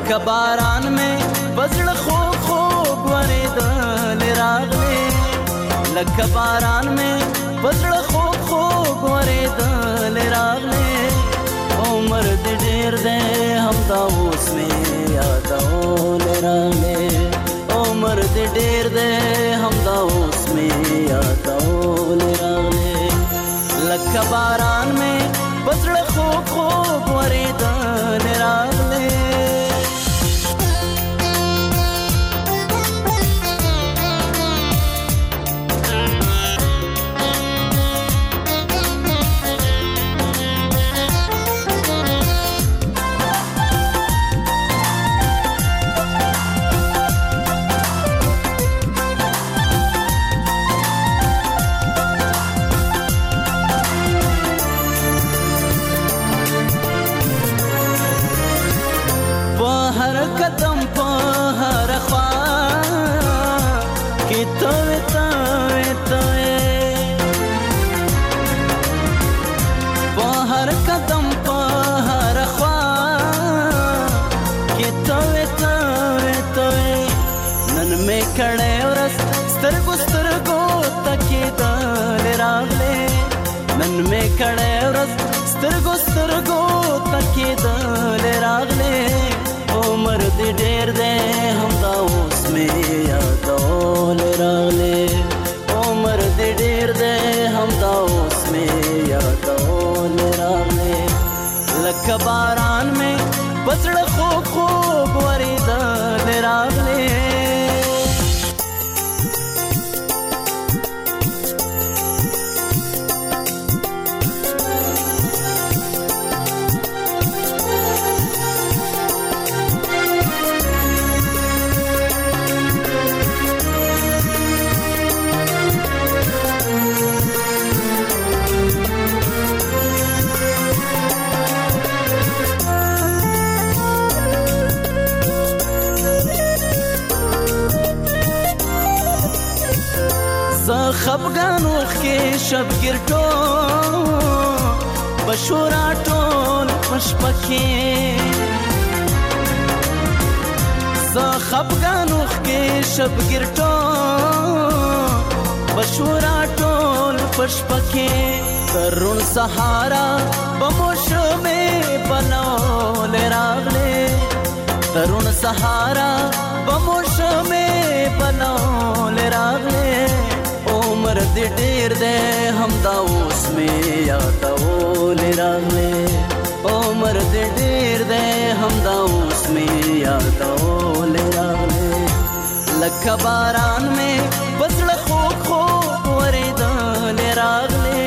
لکه باران مې بزړه خوږ خوږ ورېدل راغلې لکه باران مې بزړه خوږ خوږ ورېدل راغلې عمر دې ډېر دی همدا اوس مې یادول راغلې عمر دې ډېر دی همدا اوس مې یادول راغلې لکه باران مې بزړه خوږ خوږ ورېدل راغلې قدم په هر خوا کې توې توې توې په هر قدم په هر خوا کې توې توې توې نن مې کړې ورځ سترګو سترګو تکېدل راغلې نن مې کړې ورځ سترګو سترګو تکېدل راغلې عمر دې ډېر دی همدا اوس مې یادول راغلې عمر دې ډېر دی همدا اوس مې یادول راغلې لکه باران مې بزړه خوږ خوږ ورېدل راغلې خفګان وخت کې شبګیر ټول بشورا ټول پشپکې زه خفګان وخت کې شبګیر ټول بشورا ټول پشپکې ترون سهارا بموشمې بنول راغلې ترون سهارا بموشمې بنول راغلې عمر دې ډېر دی همدا اوس مې یادول راغلې عمر دې ډېر دی همدا اوس مې یادول راغلې لکه باران مې بزړه خوږ خوږ ورېدل راغلې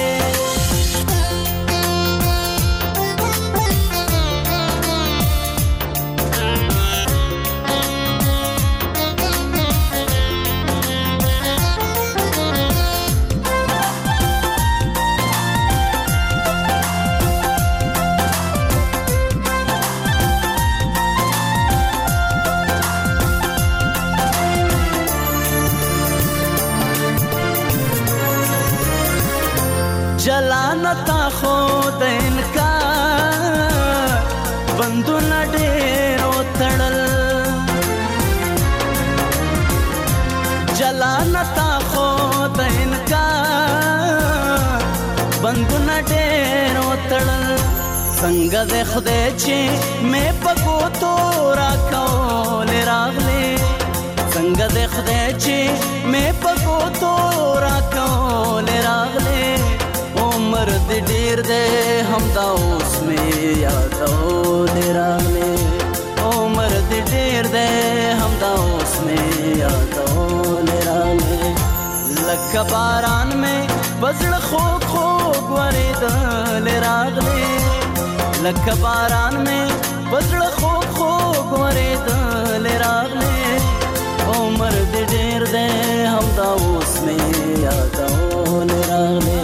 جلانتا خود انکار بندونه ډېر وتړل جلانتا خود انکار بندونه ډېر وتړل څنګه دې خدای چې مې په ګوتو راکول راغلې څنګه دې خدای چې مې په ګوتو راکول راغلې عمر دې ډېر دی همدا اوس مې یادول راغلې عمر دې ډېر دی همدا اوس مې یادول راغلې لکه باران مې بزړه خوږ خوږ ورېدل راغلې لکه باران مې بزړه خوږ خوږ ورېدل راغلې عمر دې ډېر دی همدا اوس مې یادول راغلې